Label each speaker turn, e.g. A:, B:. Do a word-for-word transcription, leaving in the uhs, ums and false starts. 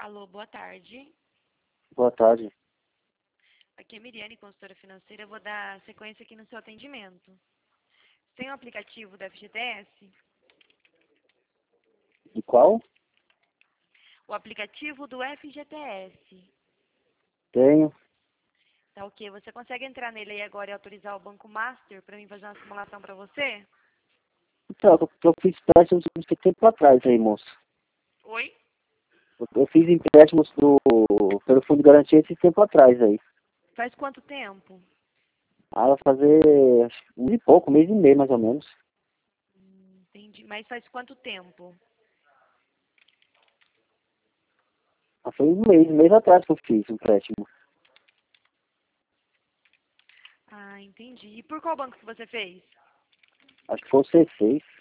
A: Alô, boa tarde.
B: Boa tarde.
A: Aqui é Miriane, consultora financeira. Eu vou dar sequência aqui no seu atendimento. Tem o aplicativo do F G T S?
B: De qual?
A: O aplicativo do F G T S.
B: Tenho.
A: Tá ok. Você consegue entrar nele aí agora e autorizar o Banco Master para mim fazer uma simulação para você?
B: Então, eu, eu fiz empréstimos muito tempo atrás aí, moço.
A: Oi?
B: Eu, eu fiz empréstimos do, pelo Fundo de Garantia esse tempo atrás aí.
A: Faz quanto tempo?
B: Ah, vai fazer acho, que um mês e pouco, um mês e meio mais ou menos.
A: Hum, entendi. Mas faz quanto tempo?
B: Ah, foi um mês, um mês atrás que eu fiz o empréstimo.
A: Ah, entendi. E por qual banco que você fez?
B: Acho que foi o C seis.